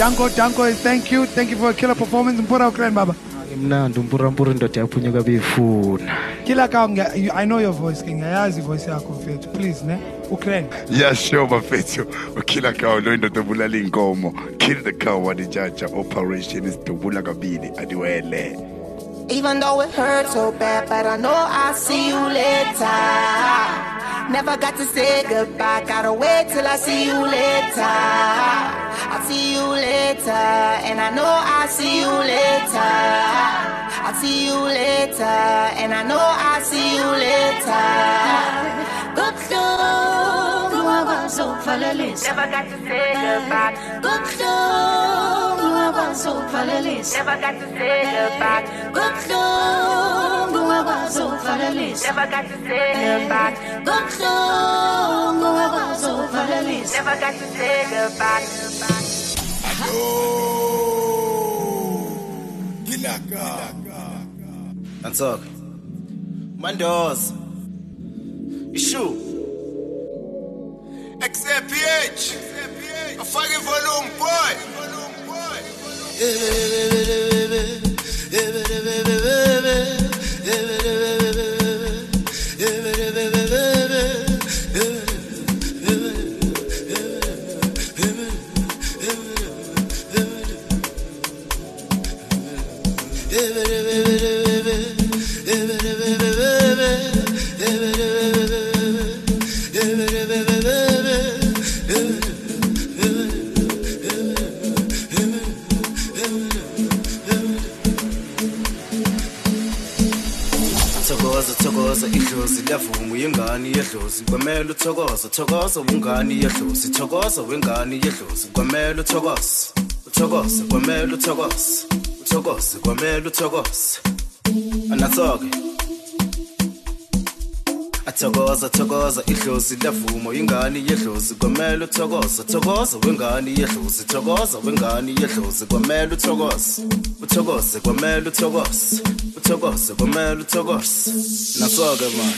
Danko, thank you for a killer performance. Mpura Ukraine, Baba. Killer Kang, I know your voice, King. I ask your voice, please, ne? Ukraine. Yeah, sure, Mafethu. Killer cow, no, not the Bulalingomo. Kill the cow, what the judge operation is to Bulagabini, Adiwele. Even though it hurts so bad, but I know I'll see you later. Never got to say goodbye, gotta wait till I see you later. I'll see you later, and I know I'll see you later. I'll see you later, and I know I'll see you later. Good song, never got to say goodbye. Good song, never got to say goodbye. Good song, never got to say goodbye. Good song, never got to say goodbye. And talk. Mandos. Issue. XAPH. A fucking volume, boy. Thokoza idlozi lavumu yengane yedlozi kwamela uthokoza ungane yedlozi thokoza wengane yedlozi kwamela uthokoza kwamela uthokoza kwamela uthokoza anathoke athokoza idlozi lavumu yengane yedlozi kwamela uthokoza wengane yedlozi thokoza wengane yedlozi kwamela uthokoza kwamela uthokoza kwamela uthokoza nasoke man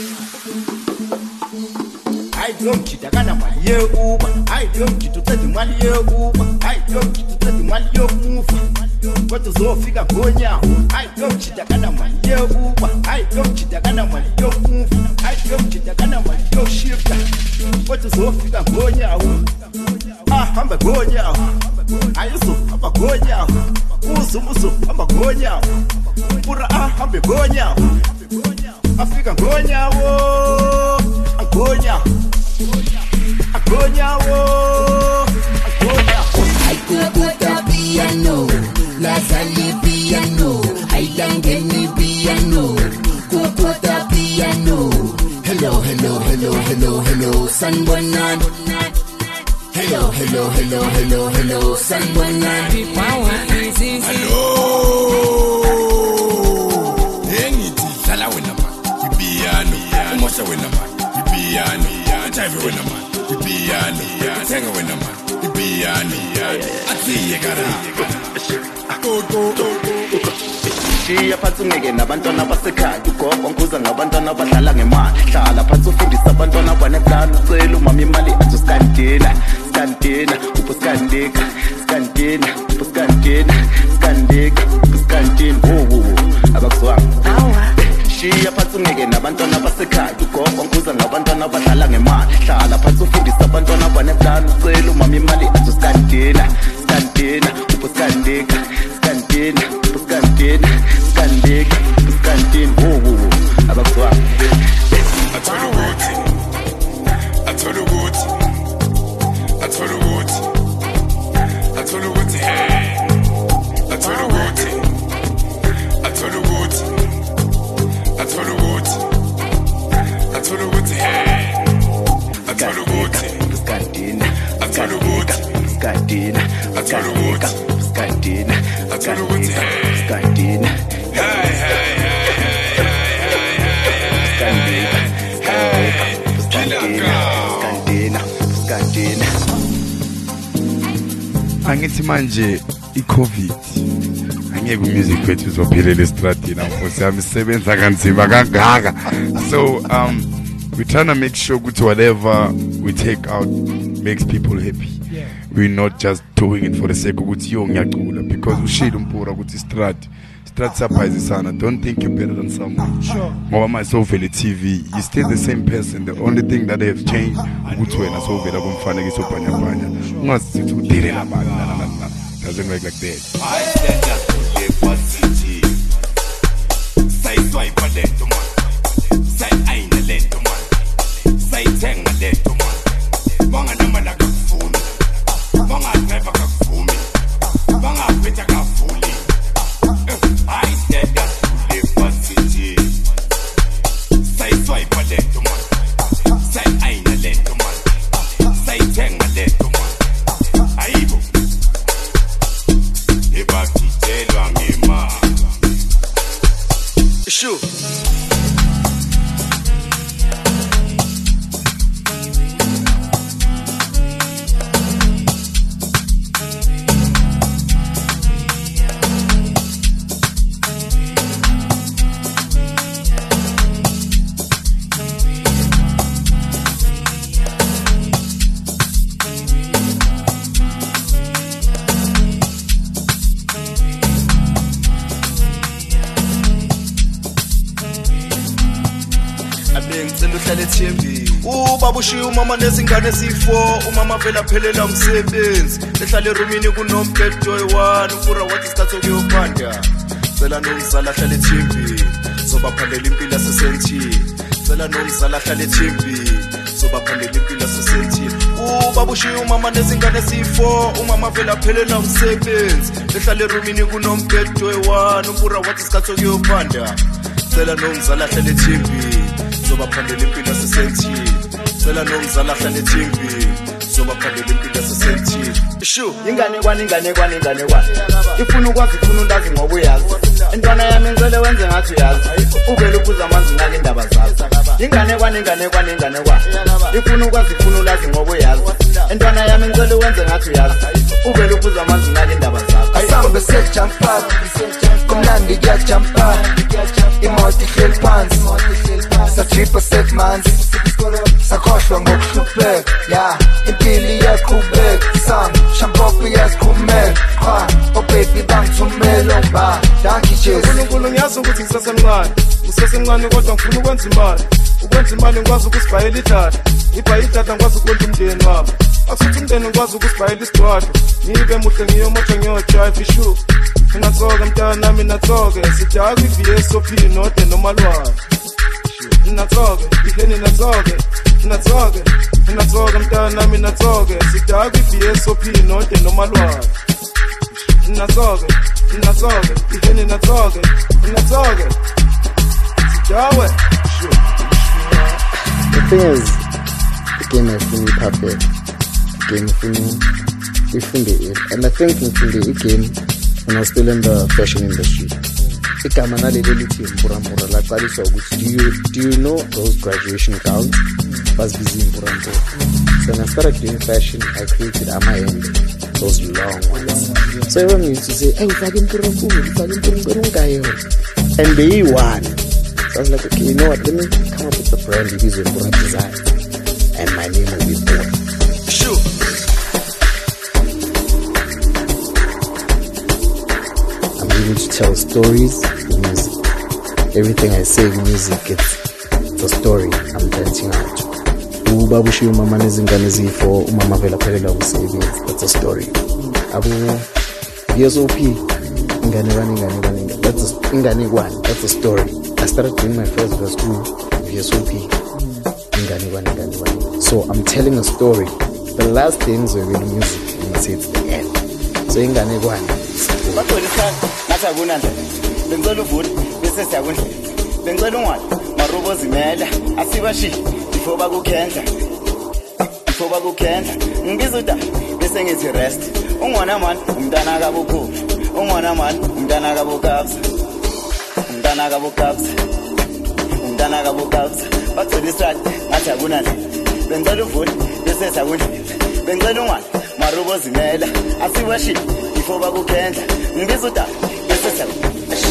I don't cheat akana mali ye uba I don't cheat uthatha imali ye uba I don't cheat uthatha imali yokufa kodwa uzofika ngonyawo I don't cheat akana mali ye uba I don't cheat akana mali yokufa I don't cheat akana mali yoshifta kodwa uzofika ngonyawo hamba ngonyawo ayizo hamba ngonyawo uzo hamba ngonyawo pura hambe ngonyawo afika ngonyawo agonyawo Kukuta piano, la sali piano, I langeni piano, kukuta piano. Hello, Sanbonan. Hello, Sanbonan. Hello. Engithi dlala wena man, ipiano, umosha wena man, ipiano, drive wena man, ipiano, thenga wena man, ipiano, atsiye kara. Shiya phansi ungeke nabantwana basekhaya ugogo ngibuza ngabantwana abadlala ngemali hlala phansi ufundisa abantwana abaneplani ucela umama imali athi skandina ubuskandika abakuzwanga shiya phansi ungeke nabantwana basekhaya ugogo ngibuza ngabantwana abadlala ngemali hlala phansi ufundisa abantwana abaneplani ucela umama imali athi skandina ubuskandika abakuzwanga athola ukuthi hey athola ukuthi angithi manje iCovid angeke umusic wethu uzophelela estradini mfowethu yami isebenza kanzima kangaka so we're trying to make sure that whatever we take out makes people happy. we're not just doing it for the sake of ngiyacula, because ushilo mpura ukuthi strat surprisisana. Don't think you're better than someone. Sure. Ngoba my Sovele TV, you still the same person. The only thing that have changed ukuthi wena Sovele kumfanekiso bhanya ungazithi udelela abantu. Doesn't work like that. I stand up to the positive. Say swipe a little man. Say ain't a little man. Say tang a little man. Banga nama na kafuni. Banga never kafuni. Banga pita kafuni. I stand up to the positive. Say swipe a little man. Say ain't a little man. Say tang a little man. Aibo. Sure. Ubabushiya umama nezingane ezifo, umama vela phelela umsebenzi, ehlala erumini kunombhedo oyi-1, ufura wathi sithathe kuyopanda. Cela nomzala ahlale ethembeni, zobaphandela impilo yasesentini. Cela nomzala ahlale ethembeni, zobaphandela impilo yasesentini. Ubabushiya umama nezingane ezifo, umama vela phelela umsebenzi, ehlala erumini kunombhedo oyi-1, ufura wathi sithathe kuyopanda. Cela nomzala ahlale ethembeni, zobaphandela impilo yasesentini. Cela nomzala ahlale ethembeni, zobaphandela impilo yasesentini. Shu, ingane kwani. Ifuna ukwazi ifuna ulazi ngoba uyazi. Intwana yami ngicela wenze ngathi uyazi. Uvele uphuza amanzi ngake indaba zazi. Ingane kwani. Ifuna ukwazi ifuna ulazi ngoba uyazi. Intwana yami ngicela wenze ngathi uyazi. Uvele uphuza amanzi ngake indaba zazi. Asambe sejumpa, kumnandi kuyajumpa. Imoto ihleli phansi, satripa setmanzi. Sakhohlwa ngokuhlupheka, ya impilo iyaqhubeka. Sam, shampopi yazikhumela. Oh baby bangithumela mba, dangijezi. uNkulunkulu ngiyazi ukuthi ngisesemncane kodwa ngifuna ukwenza imali. Ukwenza imali ngikwazi ukusibhayela idatha. Ibhayela idatha ngikwazi ukwenza umndeni wami. Akusithi umndeni ngikwazi ukusibhayela isidwadlo. Ngibe muhle ngiyomotsha ngiyojive ishu. Natsoke mntana nami natsoke, sidaka iVSOP node nomalwane. Natsoke, ihleni natsoke mntana nami natsoke, sidaka iVSOP node nomalwane. Natsoke, ihleni natsoke, sidawe. The thing is, the game has been perfect. The game we found it, and I think we found the game when I was still in the fashion industry. Do you know those graduation gowns? Was busy in Burambo. So when I started doing fashion, I created at my end those long ones. So everyone used to say, "Hey, and they won." So I was like, okay, you know what? Let me come up with the brand using Buram design, and my name will be Buram. Sure. I'm able to tell stories in music. Everything I say in music, it's a story I'm dancing out. Ubabushiya umama nezingane ezifo, umama vela phelela umsebenzi. That's a story. VSOP, ingane kwani. That's ingane kwani. That's a story. I started doing my first verse through VSOP. Ingane kwani. So I'm telling a story. The last things we're in music, you say it's the end. So ingane kwani. Bengicela uvude bese siyakundlela. Bengicela ungwani marubo zimela asibashi before bakukhendla. Ngibiza uda bese ngithi rest. Ungwana man umntana kabukhulu. Ungwana man umntana kabukabza. Bathole israt ngathi akunandlela. Bengicela uvude bese siyakundlela. Bengicela ungwani marubo zimela asibashi before bakukhendla. Ngibiza uda bese siyakundlela.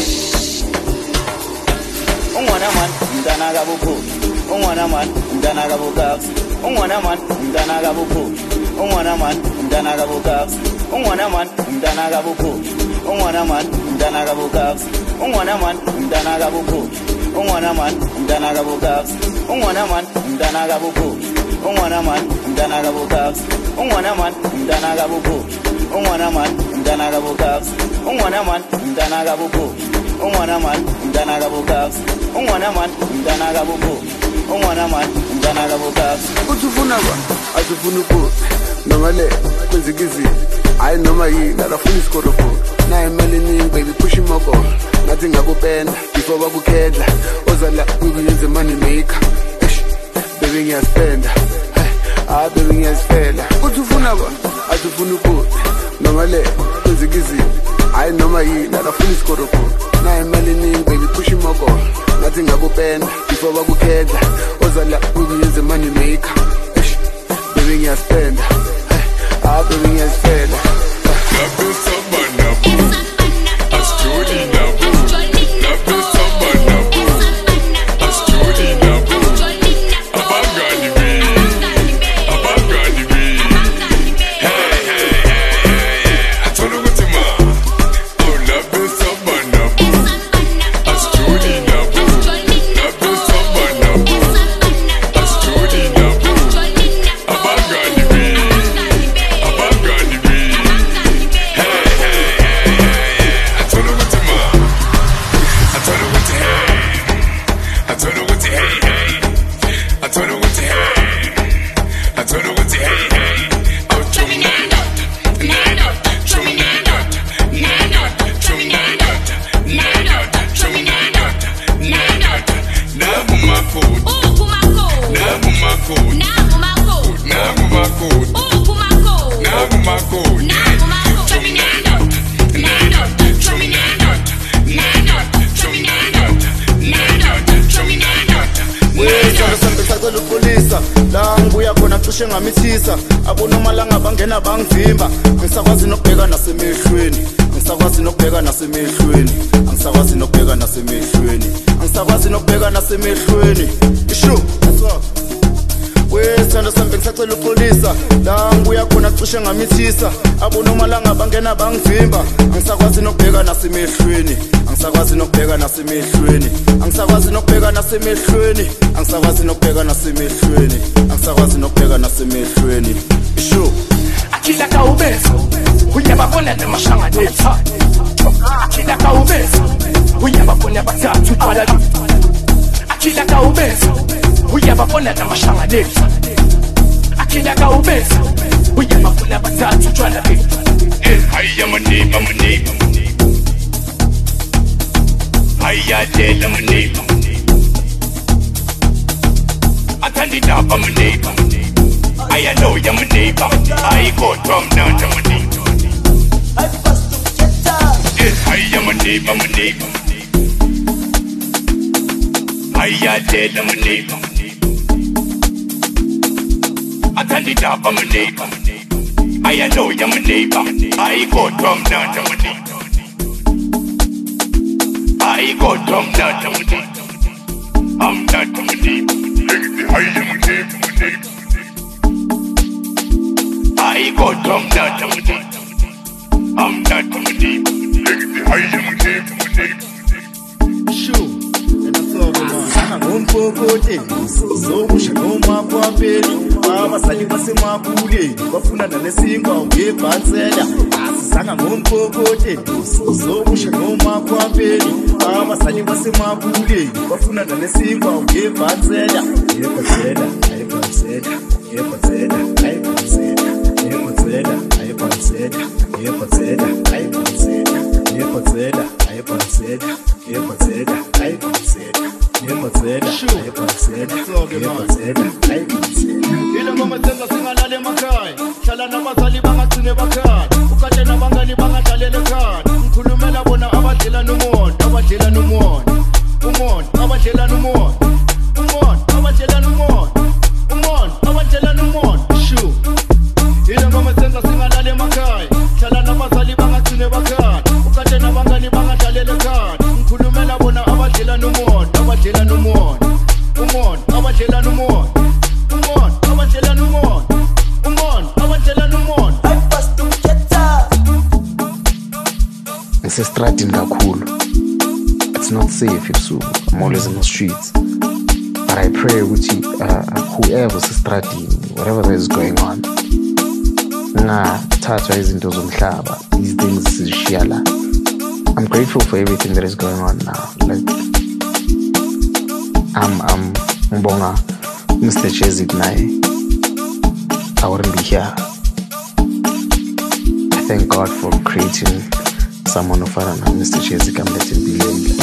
Ungwana man umntana kabukhulu. Ungwana man umntana kabukabza. Ungwana man umntana kabukhulu. Ungwana man umntana mntana kabukabs ungwana man mntana kabukho ungwana man mntana kabukabs ungwana man mntana kabukho ungwana man mntana kabukabs ungwana man mntana kabukho ungwana man mntana kabukabs ungwana man mntana kabukho ungwana man mntana kabukabs ungwana man mntana kabukho ungwana man mntana kabukabs ungwana man mntana kabukho ungwana man mntana kabukabs uthi ufuna ba asifuna ukuphi noma le kwenzeka izinto hayi noma yini alafuna isikorofo naye imali eningi baby push imoko ngathi ngakupenda before bakukhendla ozala kuyenze money maker baby ngiyaspenda baby ngiyasifela uthi ufuna ba asifuna ukuphi noma le kwenzeka izinto hayi noma yini alafuna isikorofo naye imali eningi baby push imoko ngathi ngakupenda before bakukhendla ozala kuyenze money maker baby ngiyaspenda baby ngiyasifela Nabu samba nabu Astroli nabu Nabu samba nabu Astroli nabu Abangani bi Abangani bi Hey hey hey Atolo gutima Oh nabu samba nabu Astroli nabu Nabu samba nabu Astroli nabu Abangani bi Abangani bi la ngibuya khona cishe ngamithisa abonomalanga bangena bangivimba ngisakwazi nokubheka nasemehlweni ngisakwazi nokubheka nasemehlweni ngisakwazi nokubheka nasemehlweni ngisakwazi nokubheka nasemehlweni isho wesithando sambe ngisacela uxolisa la ngibuya khona cishe ngamithisa abonomalanga bangena bangivimba ngisakwazi nokubheka nasemehlweni ngisakwazi nokubheka nasemehlweni ngisakwazi nokubheka nasemehlweni ngisakwazi nokubheka nasemehlweni ngisakwazi nokubheka nasemehlweni isho akila ka ubeza uyababona nemashanga letha akila ka ubeza uyababona bathathu twala lu akila ka ubeza uyababona nemashanga letha akila ka ubeza uyababona bathathu twala lu Hiya my neighbor Hiya tell my neighbor I turn it up my neighbor I know you're my neighbor I go drum down to my neighbor Hiya my neighbor Hiya tell my neighbor I turn it up my neighbor I know you're my neighbor I go drum down to my neighbor I go drum down to my neighbor I'm not to my neighbor I am my neighbor I go drum down to my neighbor I'm not to my neighbor I am my neighbor Sure ngompokote zokusha noma kwapheli abazali basemabule bafuna nalesinga ngebhansela asisanga ngompokote zokusha noma kwapheli abazali basemabule bafuna nalesinga ngebhansela yebhansela ayebhansela yebhansela ayebhansela yebhansela ayebhansela yebhansela ayebhansela yebhansela ayebhansela yebhansela ayebhansela Ila mama thenga singalale emakhaya hlala nabazali bangagcine bakhaya ukade nabangani bangadlalela ekhaya ngikhulumela bona abadlela nomoya abadlela nomoya umoya abadlela nomoya umoya abadlela nomoya umoya abadlela nomoya shu Ila mama thenga singalale emakhaya hlala nabazali bangagcine bakhaya ukade nabangani bangadlalela ekhaya ngikhulumela bona abadlela nomoya abadlela nomoya umoya abadlela nomoya umoya abadlela nomoya umoya abadlela nomoya ngisestradini kakhulu. It's not safe ebusuku. I'm always in the streets. But I pray ukuthi whoever sestradini, whatever is going on, thathwa izinto zomhlaba, these things sizishiya la. I'm grateful for everything that is going on now. Like I'm ngibonga Mr. Chezik naye. I wouldn't be here. I thank God for creating someone who found Mr. Chezik and let him be lived.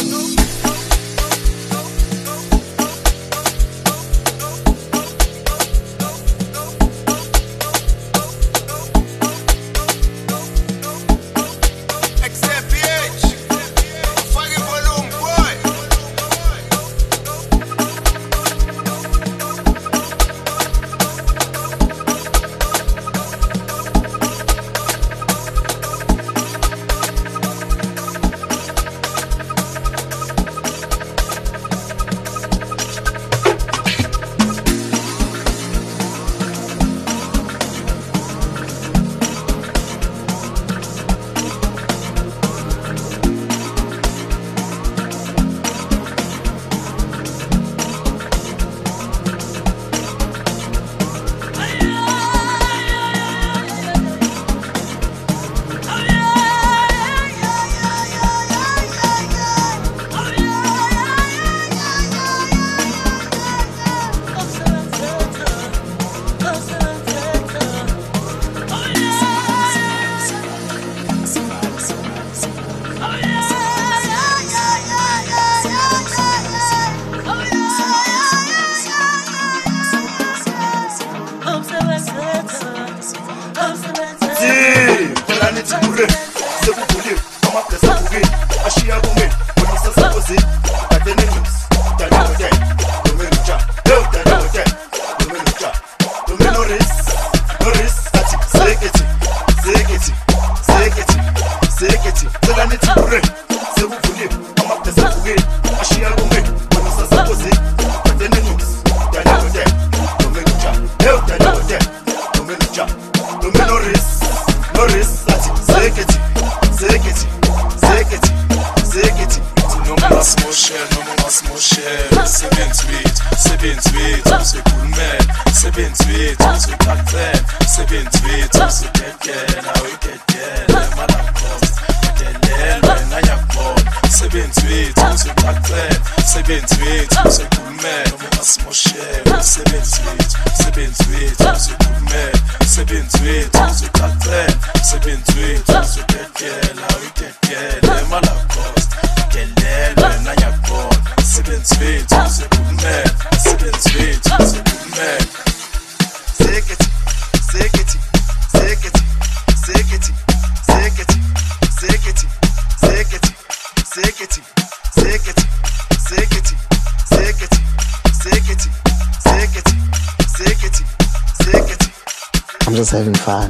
I'm just having fun.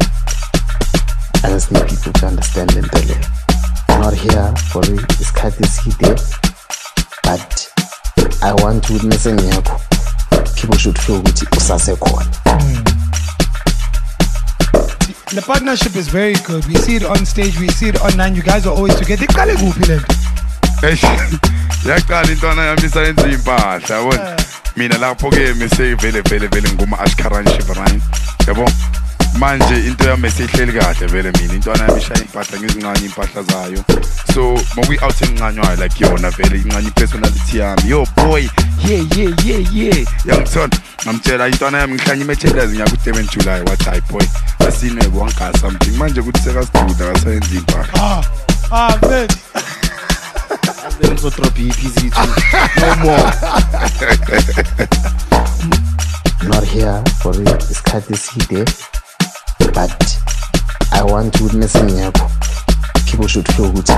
I just need people to understand mentally. I'm not here for this cat is here, but I want to witness a miracle. People should feel with it. The partnership is very good. We see it on stage, we see it online. You guys are always together. Yaqala intwana yami sayenza impahla yabona mina lapho ke mase vele nguma ashkaran shivrain yabo manje into yami esihleli kahle vele mina intwana yami ishaya impahla ngizincane impahla zayo so mokuyi out enqanywayo like yona vele inqanya personality yami yo boy yeah yangithona ngamtshela intwana yami ngihlanye iMerchandise ngiya ku Durban July wathi hi boy asine wonka something manje kuthi sekasiduda akasayenza impahla man Then so drop EPZ too. No more. I'm not here for this courtesy day, but I want to witness a miracle. People should feel good.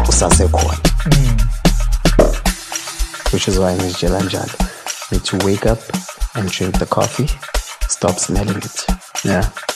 Which is why Miss Jalanjal need to wake up and drink the coffee. Stop smelling it. Yeah.